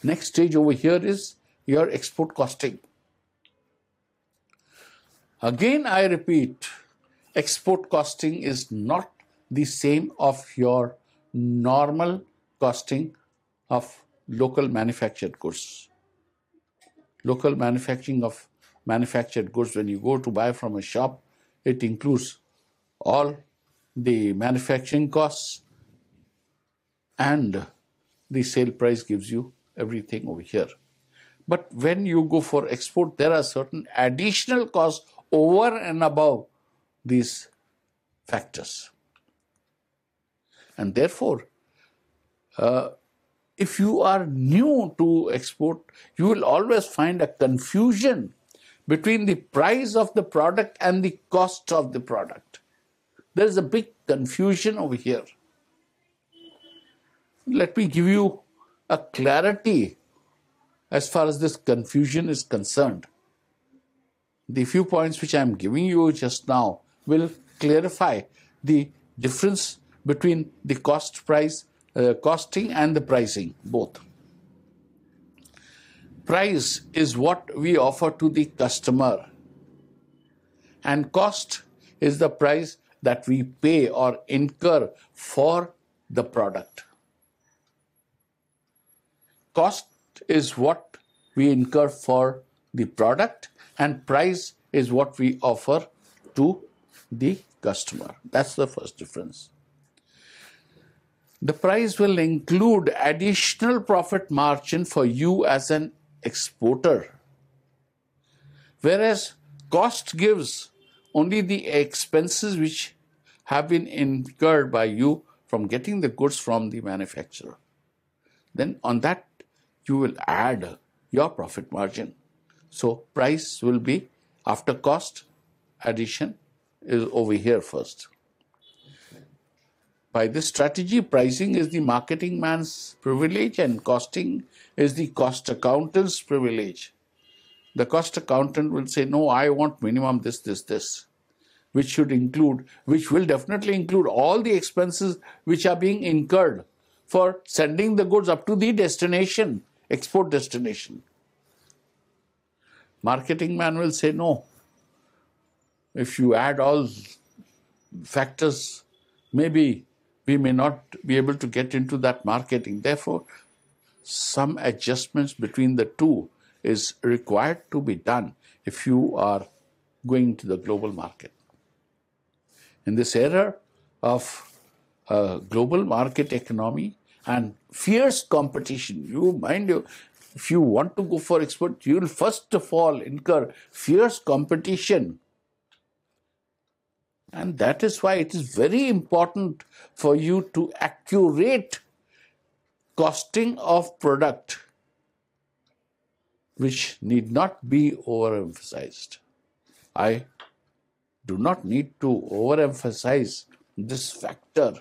Next stage over here is your export costing. Again, I repeat, export costing is not the same of your normal costing of local manufactured goods. Local manufacturing of manufactured goods, when you go to buy from a shop, it includes all the manufacturing costs, and the sale price gives you everything over here. But when you go for export, there are certain additional costs over and above these factors. And therefore, if you are new to export, you will always find a confusion between the price of the product and the cost of the product. There is a big confusion over here. Let me give you a clarity as far as this confusion is concerned. The few points which I am giving you just now will clarify the difference between the costing and the pricing, both. Price is what we offer to the customer, and cost is the price that we pay or incur for the product. Cost is what we incur for the product, and price is what we offer to the customer. That's the first difference. The price will include additional profit margin for you as an exporter, whereas cost gives only the expenses which have been incurred by you from getting the goods from the manufacturer. Then on that you will add your profit margin. So price will be after cost, addition is over here first. By this strategy, pricing is the marketing man's privilege and costing is the cost accountant's privilege. The cost accountant will say, no, I want minimum this, which will definitely include all the expenses which are being incurred for sending the goods up to the destination, export destination. Marketing man will say, no, if you add all factors, maybe we may not be able to get into that marketing. Therefore, some adjustments between the two is required to be done if you are going to the global market. In this era of global market economy and fierce competition, if you want to go for export, you will first of all incur fierce competition. And that is why it is very important for you to accurate costing of product, which need not be overemphasized. I do not need to overemphasize this factor,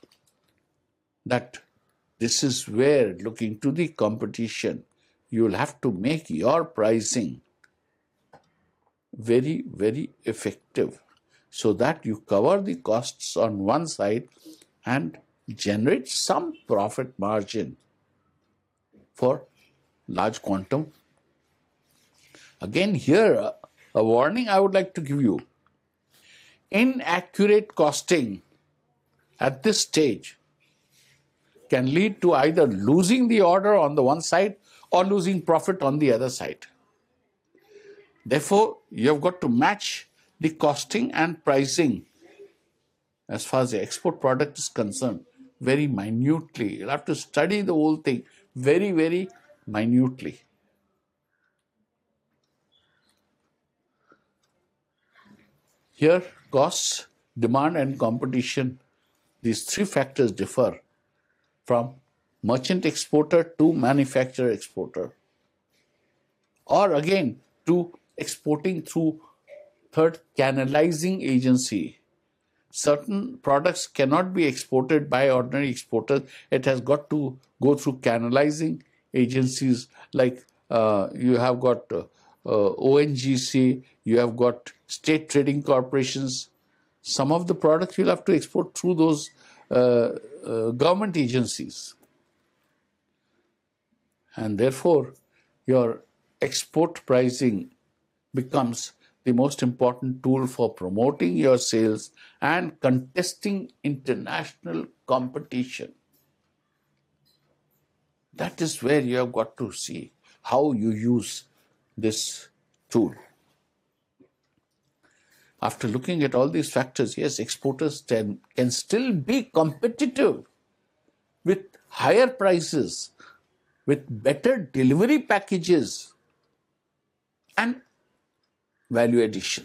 that this is where, looking to the competition, you will have to make your pricing very, very effective so that you cover the costs on one side and generate some profit margin for large quantum. Again, here, a warning I would like to give you. Inaccurate costing at this stage can lead to either losing the order on the one side or losing profit on the other side. Therefore, you have got to match the costing and pricing as far as the export product is concerned very minutely. You'll have to study the whole thing very, very minutely. Here, costs, demand and competition, these three factors differ from merchant exporter to manufacturer exporter, or again to exporting through third canalizing agency. Certain products cannot be exported by ordinary exporters. It has got to go through canalizing agencies like you have got ONGC, you have got state trading corporations. Some of the products you'll have to export through those government agencies. And therefore, your export pricing becomes the most important tool for promoting your sales and contesting international competition. That is where you have got to see how you use this tool. After looking at all these factors, yes, exporters can still be competitive with higher prices, with better delivery packages and value addition.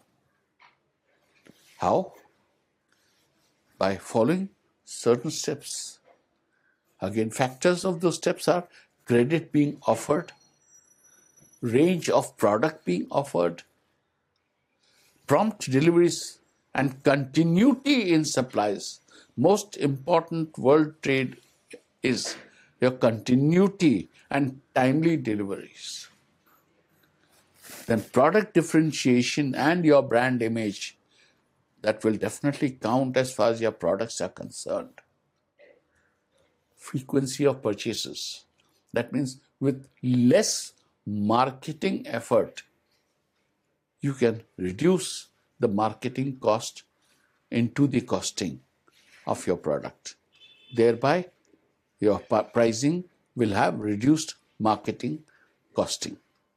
How? By following certain steps. Again, factors of those steps are credit being offered, range of product being offered, prompt deliveries, and continuity in supplies. Most important world trade is your continuity and timely deliveries. Then product differentiation and your brand image, that will definitely count as far as your products are concerned. Frequency of purchases. That means with less marketing effort, you can reduce the marketing cost into the costing of your product. Thereby, your pricing will have reduced marketing costing.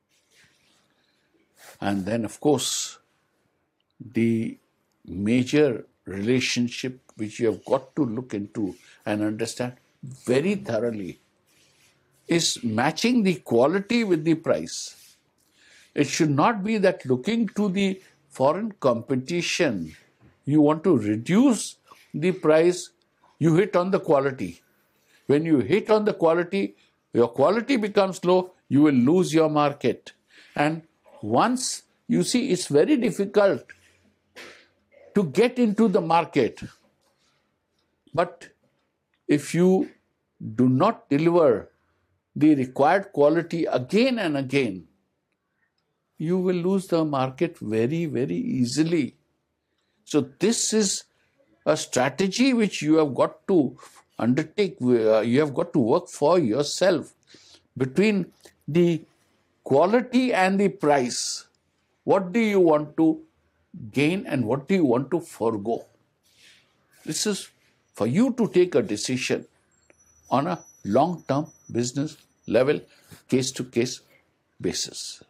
And then, of course, the major relationship which you have got to look into and understand very thoroughly is matching the quality with the price. It should not be that looking to the foreign competition, you want to reduce the price, you hit on the quality. When you hit on the quality, your quality becomes low, you will lose your market. And once you see, it's very difficult to get into the market. But if you do not deliver the required quality again and again, you will lose the market very, very easily. So this is a strategy which you have got to undertake, you have got to work for yourself between the quality and the price. What do you want to gain and what do you want to forego? This is for you to take a decision on a long-term business level, case-to-case basis.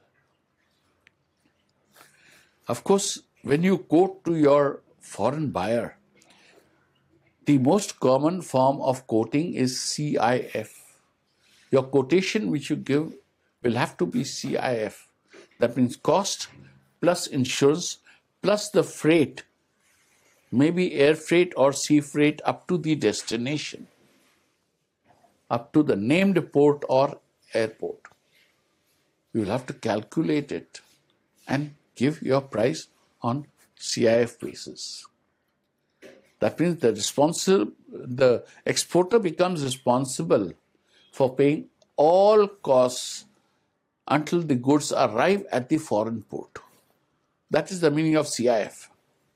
Of course, when you go to your foreign buyer, the most common form of quoting is CIF. Your quotation which you give will have to be CIF. That means cost plus insurance plus the freight, maybe air freight or sea freight up to the destination, up to the named port or airport. You will have to calculate it and give your price on CIF basis. That means the exporter becomes responsible for paying all costs until the goods arrive at the foreign port. That is the meaning of CIF.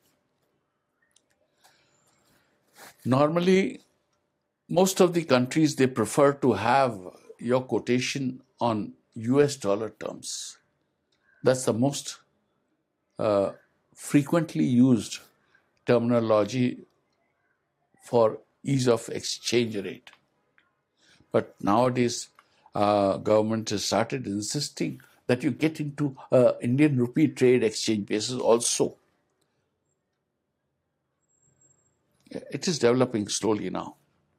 Normally, most of the countries, they prefer to have your quotation on US dollar terms. That's the most frequently used terminology for ease of exchange rate. But nowadays, government has started insisting that you get into Indian rupee trade exchange basis also. It is developing slowly now.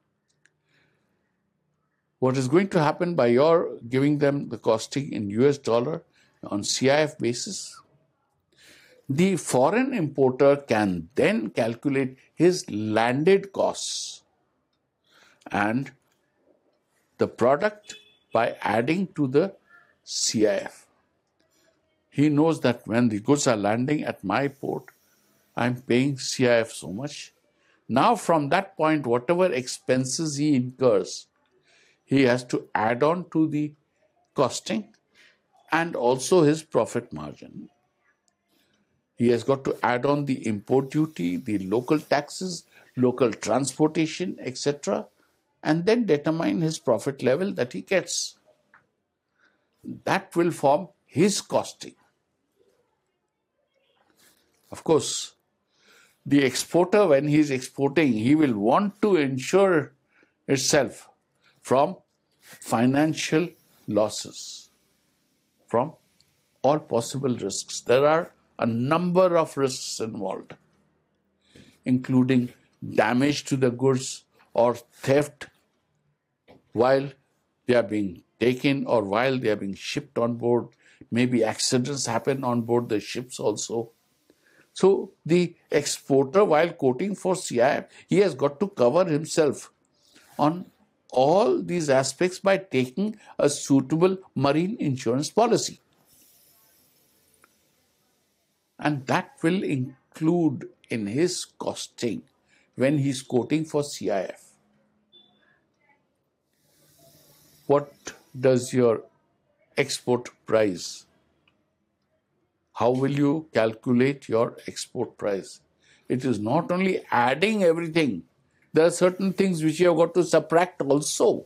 What is going to happen by your giving them the costing in US dollar on CIF basis? The foreign importer can then calculate his landed costs and the product by adding to the CIF. He knows that when the goods are landing at my port, I'm paying CIF so much. Now from that point, whatever expenses he incurs, he has to add on to the costing and also his profit margin. He has got to add on the import duty, the local taxes, local transportation, etc., and then determine his profit level that he gets. that will form his costing. Of course, the exporter, when he is exporting, he will want to insure itself from financial losses, from all possible risks. There are a number of risks involved, including damage to the goods or theft while they are being taken or while they are being shipped on board. Maybe accidents happen on board the ships also. So the exporter, while quoting for CIF, he has got to cover himself on all these aspects by taking a suitable marine insurance policy. And that will include in his costing when he's quoting for CIF. What does your export price? How will you calculate your export price? It is not only adding everything. There are certain things which you have got to subtract also.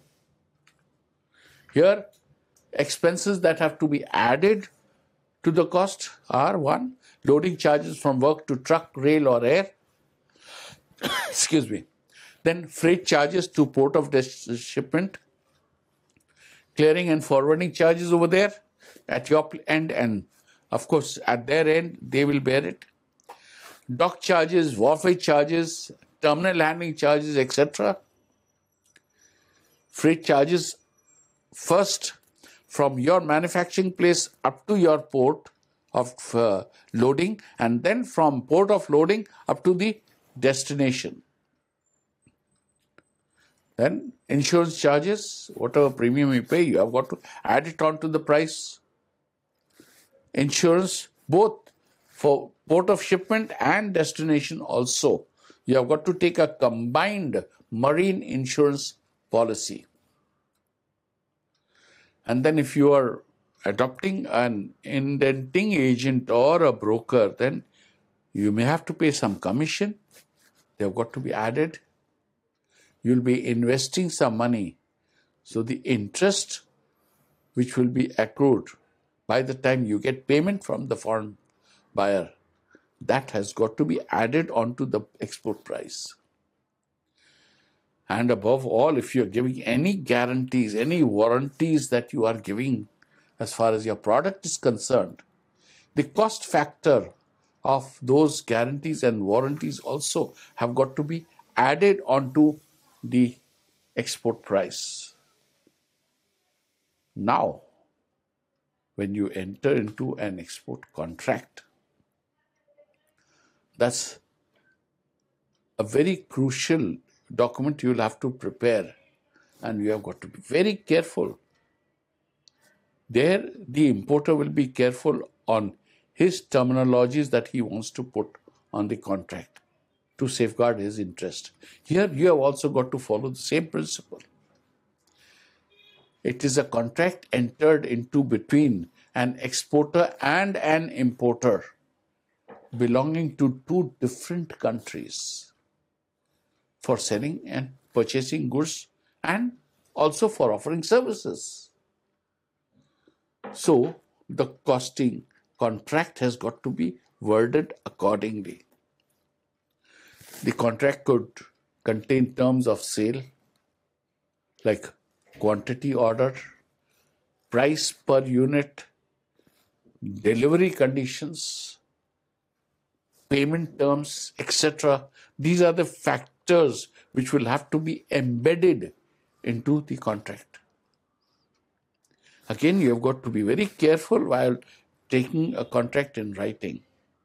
Here, expenses that have to be added to the cost are: 1, loading charges from work to truck, rail or air. Excuse me. Then freight charges to port of shipment, clearing and forwarding charges over there at your end, and of course at their end they will bear it. Dock charges, wharfage charges, terminal handling charges, etc. Freight charges first from your manufacturing place up to your port of loading, and then from port of loading up to the destination. Then insurance charges, whatever premium you pay, you have got to add it on to the price. Insurance, both for port of shipment and destination also, you have got to take a combined marine insurance policy. And then if you are adopting an indenting agent or a broker, then you may have to pay some commission. They have got to be added. You'll be investing some money. So the interest which will be accrued by the time you get payment from the foreign buyer, that has got to be added onto the export price. And above all, if you're giving any guarantees, any warranties that you are giving as far as your product is concerned, the cost factor of those guarantees and warranties also have got to be added onto the export price. Now, when you enter into an export contract, that's a very crucial document you will have to prepare, and you have got to be very careful. There, the importer will be careful on his terminologies that he wants to put on the contract to safeguard his interest. Here, you have also got to follow the same principle. It is a contract entered into between an exporter and an importer belonging to two different countries for selling and purchasing goods and also for offering services. So, the costing contract has got to be worded accordingly. The contract could contain terms of sale like quantity order, price per unit, delivery conditions, payment terms, etc. These are the factors which will have to be embedded into the contract. Again, you have got to be very careful while taking a contract in writing,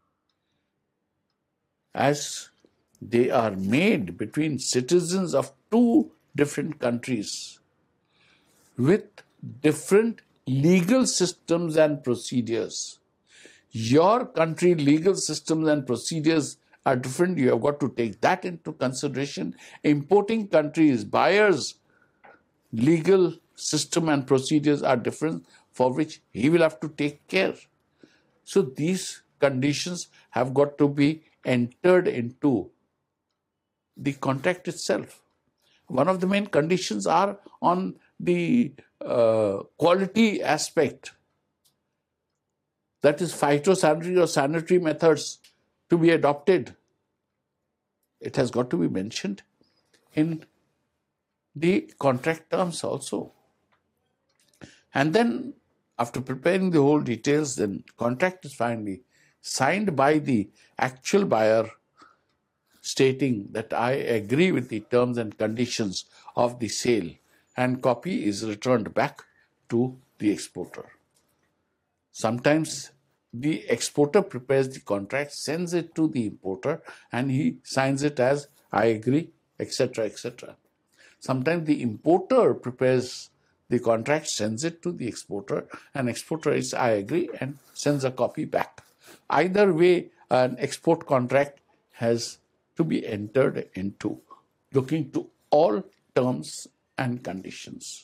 as they are made between citizens of two different countries with different legal systems and procedures. Your country legal systems and procedures are different. You have got to take that into consideration. Importing countries, buyers, legal system and procedures are different, for which he will have to take care. So these conditions have got to be entered into the contract itself. One of the main conditions are on the quality aspect, that is phytosanitary or sanitary methods to be adopted, it has got to be mentioned in the contract terms also. And then after preparing the whole details, then contract is finally signed by the actual buyer, stating that I agree with the terms and conditions of the sale, and copy is returned back to the exporter. Sometimes the exporter prepares the contract, sends it to the importer, and he signs it as I agree, etc., etc. Sometimes the importer prepares the contract, sends it to the exporter, and exporter is I agree and sends a copy back. Either way, an export contract has to be entered into, looking to all terms and conditions.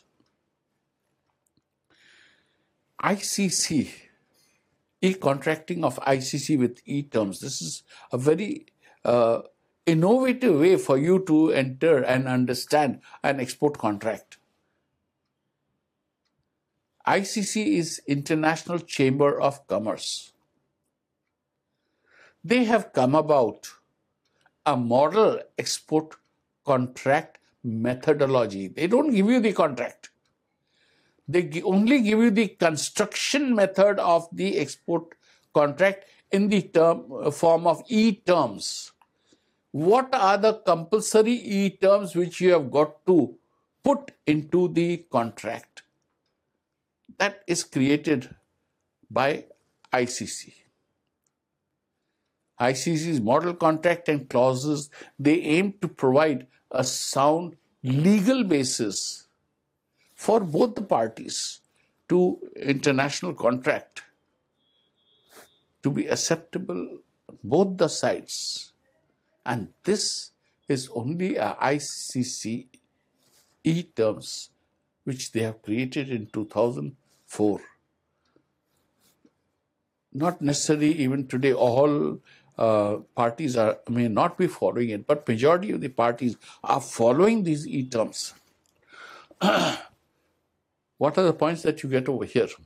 ICC, e-contracting of ICC with e-terms. This is a very innovative way for you to enter and understand an export contract. ICC is International Chamber of Commerce. They have come about a model export contract methodology. They don't give you the contract. They only give you the construction method of the export contract in the form of e-terms. What are the compulsory e-terms which you have got to put into the contract? That is created by ICC. ICC's model contract and clauses, they aim to provide a sound legal basis for both the parties to international contract to be acceptable both the sides. And this is only a ICC e-terms which they have created in 2004. Not necessarily even today all parties may not be following it, but majority of the parties are following these e-terms. What are the points that you get over here?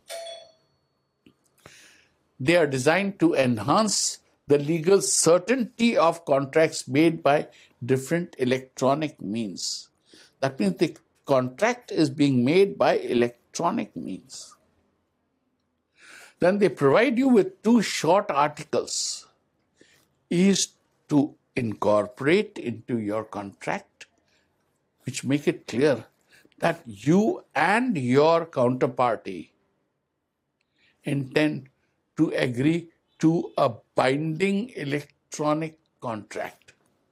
They are designed to enhance the legal certainty of contracts made by different electronic means. That means the contract is being made by electronic means. Then they provide you with 2 short articles. Is to incorporate into your contract, which make it clear that you and your counterparty intend to agree to a binding electronic contract.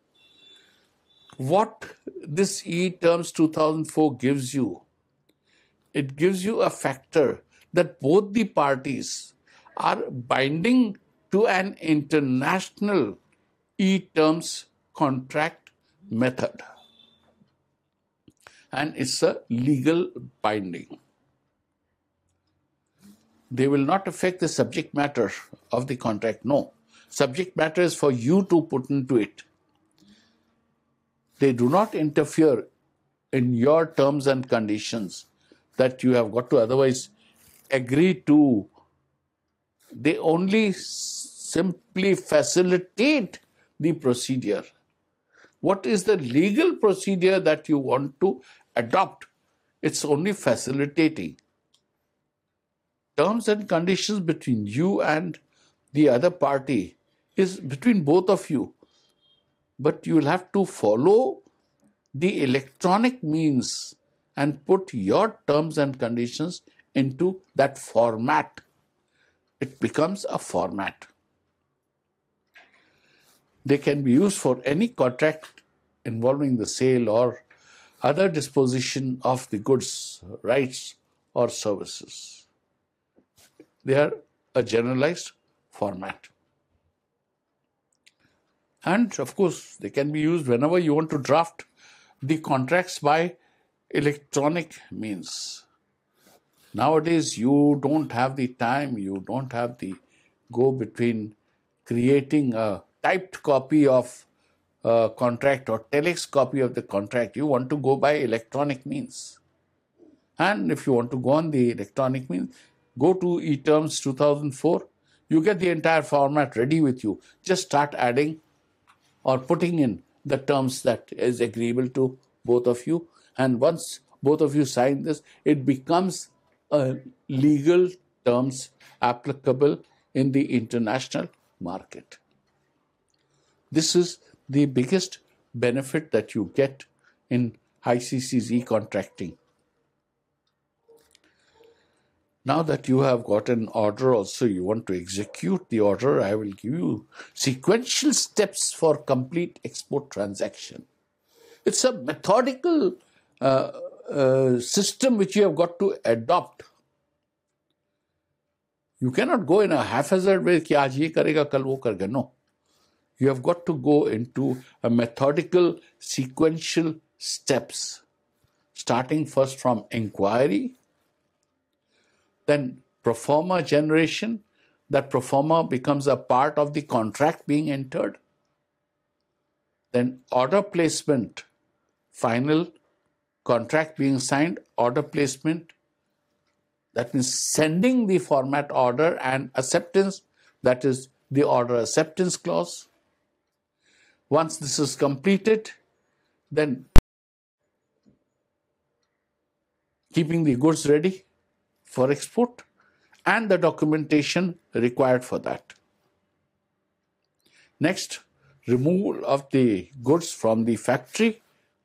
What this e-terms 2004 gives you, it gives you a factor that both the parties are binding to an international e-terms contract method. And it's a legal binding. They will not affect the subject matter of the contract. No. Subject matter is for you to put into it. They do not interfere in your terms and conditions that you have got to otherwise agree to. They only simply facilitate the procedure. What is the legal procedure that you want to adopt? It's only facilitating. Terms and conditions between you and the other party is between both of you. But you will have to follow the electronic means and put your terms and conditions into that format. It becomes a format. They can be used for any contract involving the sale or other disposition of the goods, rights, or services. They are a generalized format. And of course, they can be used whenever you want to draft the contracts by electronic means. Nowadays, you don't have the time, you don't have the go between creating a typed copy of a contract or telex copy of the contract. You want to go by electronic means. And if you want to go on the electronic means, go to eTerms 2004. You get the entire format ready with you. Just start adding or putting in the terms that is agreeable to both of you. And once both of you sign this, it becomes a legal terms applicable in the international market. This is the biggest benefit that you get in ICC's e-contracting. Now that you have got an order also, you want to execute the order, I will give you sequential steps for complete export transaction. It's a methodical system which you have got to adopt. You cannot go in a haphazard way कि आज ये करेगा कल वो करेगा. No. You have got to go into a methodical sequential steps, starting first from inquiry, then pro forma generation. That pro forma becomes a part of the contract being entered. Then order placement, final contract being signed, order placement. That means sending the format order and acceptance, that is the order acceptance clause. Once this is completed, then keeping the goods ready for export and the documentation required for that. Next, removal of the goods from the factory,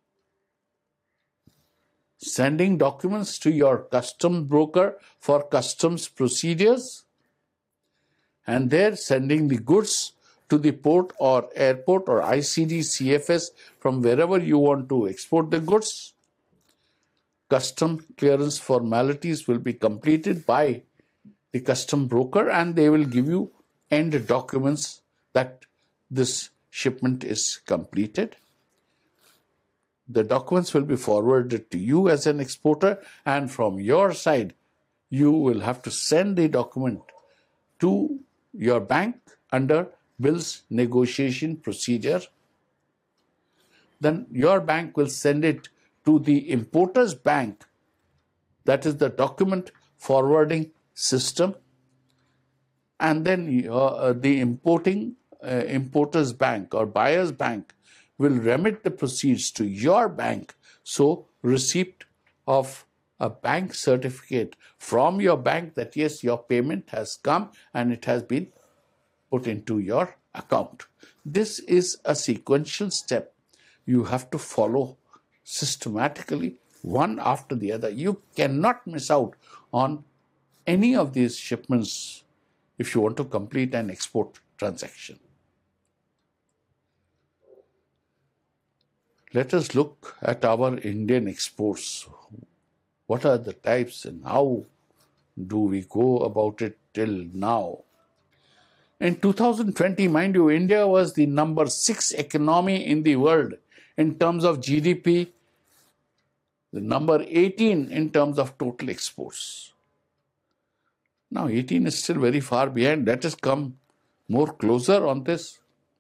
sending documents to your customs broker for customs procedures, and there sending the goods to the port or airport or ICD, CFS from wherever you want to export the goods. Custom clearance formalities will be completed by the custom broker, and they will give you end documents that this shipment is completed. The documents will be forwarded to you as an exporter, and from your side, you will have to send the document to your bank under bills negotiation procedure. Then your bank will send it to the importer's bank, that is the document forwarding system, and then the importer's bank or buyer's bank will remit the proceeds to your bank. So receipt of a bank certificate from your bank that yes, your payment has come and it has been put into your account. This is a sequential step you have to follow systematically, one after the other. You cannot miss out on any of these shipments if you want to complete an export transaction. Let us look at our Indian exports. What are the types and how do we go about it till now? In 2020, mind you, India was the number 6 economy in the world in terms of GDP, the number 18 in terms of total exports. Now, 18 is still very far behind. Let us come more closer on this.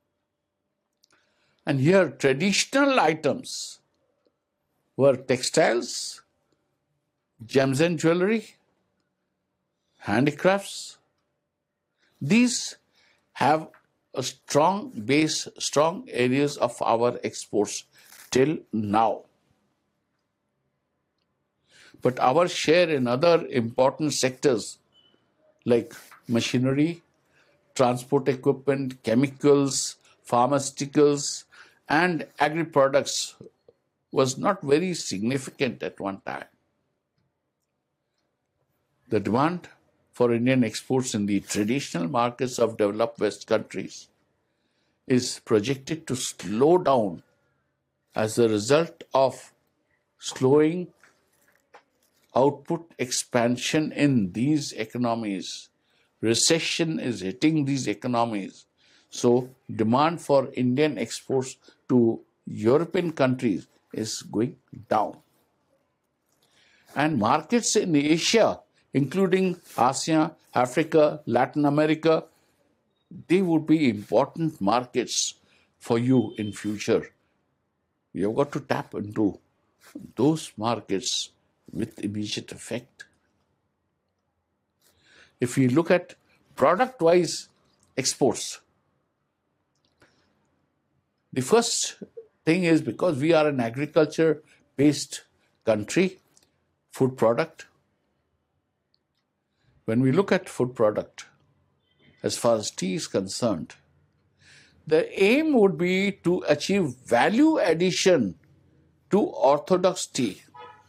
And here, traditional items were textiles, gems and jewelry, handicrafts. These have a strong base, strong areas of our exports till now. But our share in other important sectors like machinery, transport equipment, chemicals, pharmaceuticals, and agri-products was not very significant at one time. The demand for Indian exports in the traditional markets of developed West countries is projected to slow down as a result of slowing output expansion in these economies. Recession is hitting these economies. So demand for Indian exports to European countries is going down. And markets in Asia, including Asia, Africa, Latin America, they would be important markets for you in future. You have got to tap into those markets with immediate effect. If we look at product-wise exports, the first thing is, because we are an agriculture-based country, food product. When we look at food product, as far as tea is concerned, the aim would be to achieve value addition to orthodox tea.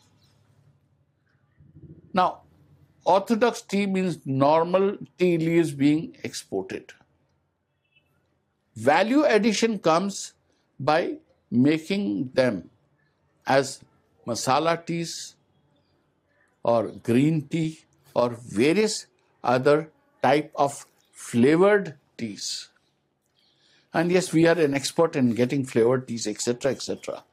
Now, orthodox tea means normal tea leaves being exported. Value addition comes by making them as masala teas or green tea or various other type of flavored teas. And yes, we are an expert in getting flavored teas, etc., etc.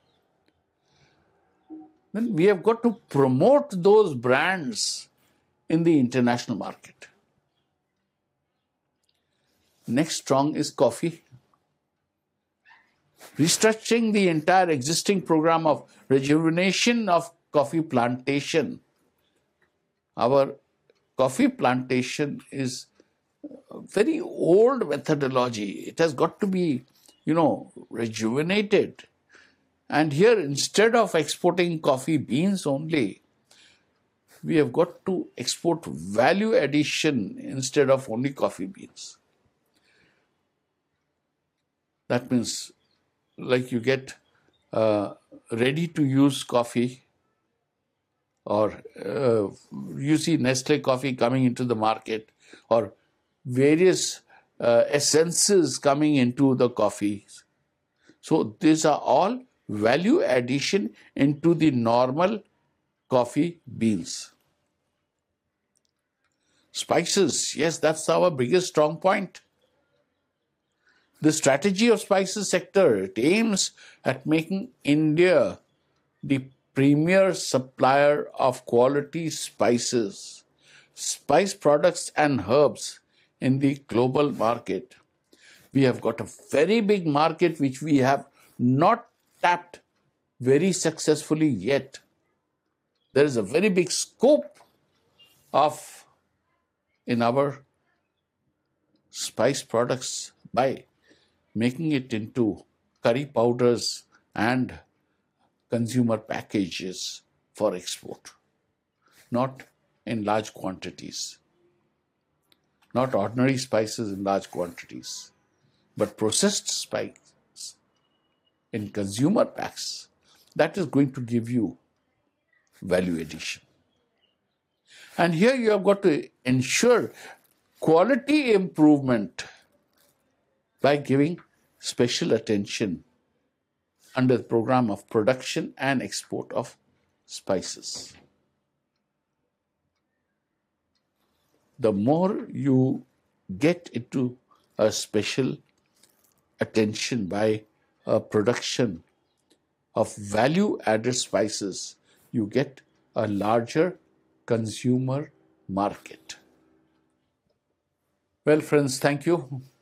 Then we have got to promote those brands in the international market. Next prong is coffee. Restructuring the entire existing program of rejuvenation of coffee plantation. Our coffee plantation is a very old methodology. It has got to be, rejuvenated. And here, instead of exporting coffee beans only, we have got to export value addition instead of only coffee beans. That means, like, you get ready-to-use coffee, or you see Nestle coffee coming into the market, or various essences coming into the coffee. So these are all value addition into the normal coffee beans. Spices, yes, that's our biggest strong point. The strategy of spices sector, it aims at making India the premier supplier of quality spices, spice products and herbs in the global market. We have got a very big market which we have not tapped very successfully yet. There is a very big scope in our spice products by making it into curry powders and consumer packages for export, not in large quantities, not ordinary spices in large quantities, but processed spices in consumer packs. That is going to give you value addition. And here you have got to ensure quality improvement by giving special attention under the program of production and export of spices. The more you get into a special attention by a production of value-added spices, you get a larger consumer market. Well, friends, thank you.